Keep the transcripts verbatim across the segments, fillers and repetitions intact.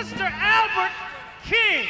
Mister Albert King.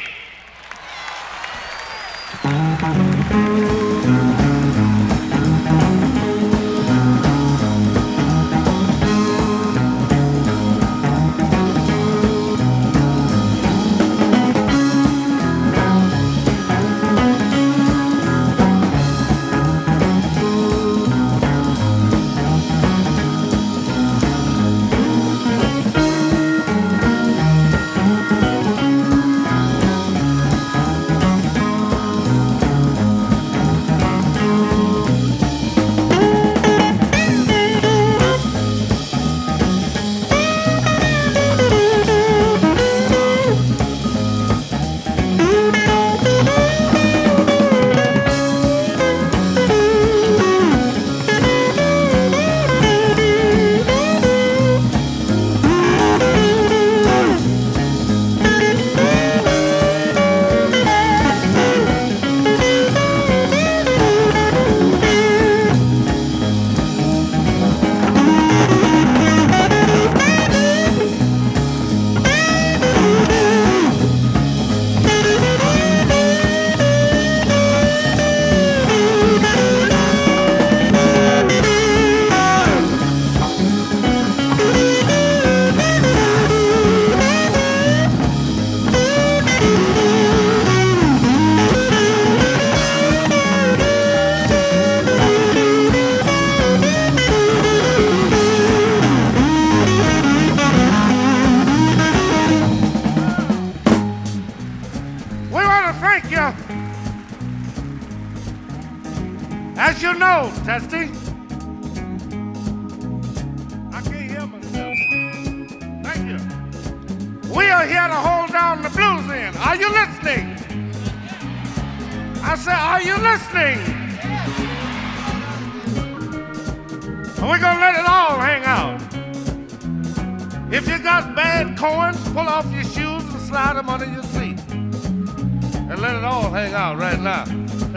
As you know, Testy, I can't hear myself. Thank you. We are here to hold down the blues end. Are you listening? I said, are you listening? And we're going to let it all hang out. If you got bad coins, pull off your shoes and slide them under your seat. And let it all hang out right now.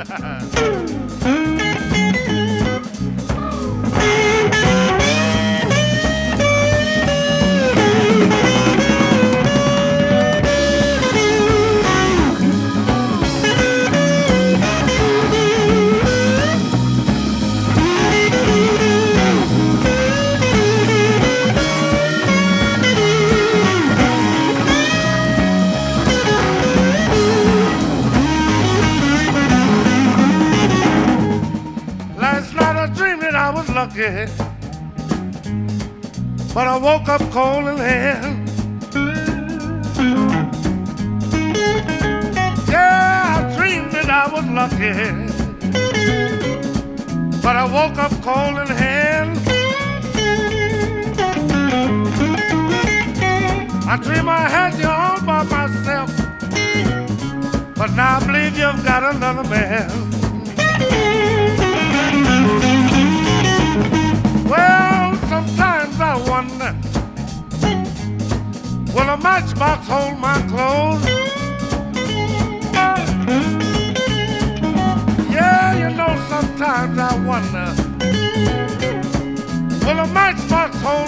I was lucky, but I woke up cold in hand. Yeah, I dreamed that I was lucky, but I woke up cold in hand. I dreamed I had you all by myself, but now I believe you've got another man. Well, sometimes I wonder, will a matchbox hold my clothes? Yeah, you know, sometimes I wonder, will a matchbox hold